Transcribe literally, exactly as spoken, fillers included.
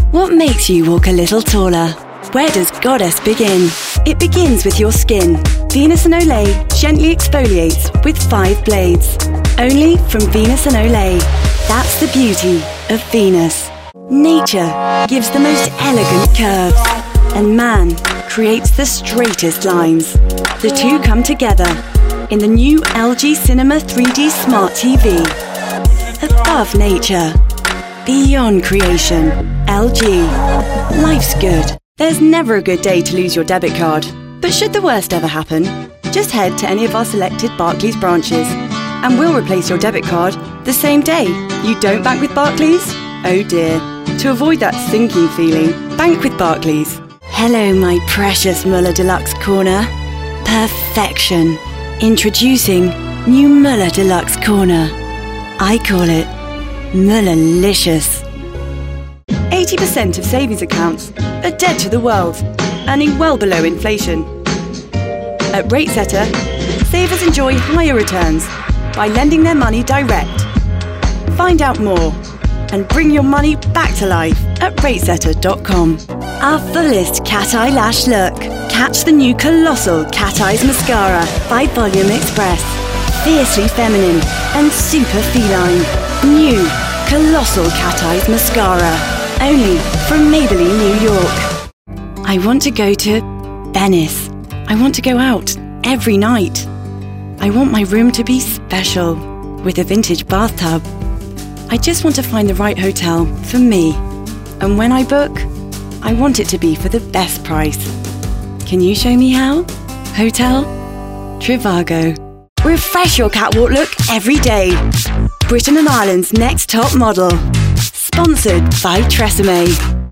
What makes you walk a little taller? Where does Goddess begin? It begins with your skin. Venus and Olay gently exfoliates with five blades. Only from Venus and Olay. That's the beauty of Venus. Nature gives the most elegant curves, and man creates the straightest lines. The two come together in the new L G Cinema three D Smart T V. Above nature, beyond creation, L G. Life's good. There's never a good day to lose your debit card. But should the worst ever happen, just head to any of our selected Barclays branches and we'll replace your debit card the same day. You don't bank with Barclays? Oh dear. To avoid that sinking feeling, bank with Barclays. Hello, my precious Muller Deluxe Corner. Perfection. Introducing new Muller Deluxe Corner. I call it Mullerlicious. eighty percent of savings accounts are dead to the world, earning well below inflation. At RateSetter, savers enjoy higher returns by lending their money direct. Find out more and bring your money back to life at ratesetter dot com. Our fullest cat eye lash look. Catch the new colossal Cat Eyes Mascara by Volume Express. Fiercely feminine and super feline. New Colossal Cat Eyes Mascara. Only from Maybelline, New York. I want to go to Venice. I want to go out every night. I want my room to be special with a vintage bathtub. I just want to find the right hotel for me. And when I book, I want it to be for the best price. Can you show me how? Hotel Trivago. Refresh your catwalk look every day. Britain and Ireland's next top model. Sponsored by Tresemme.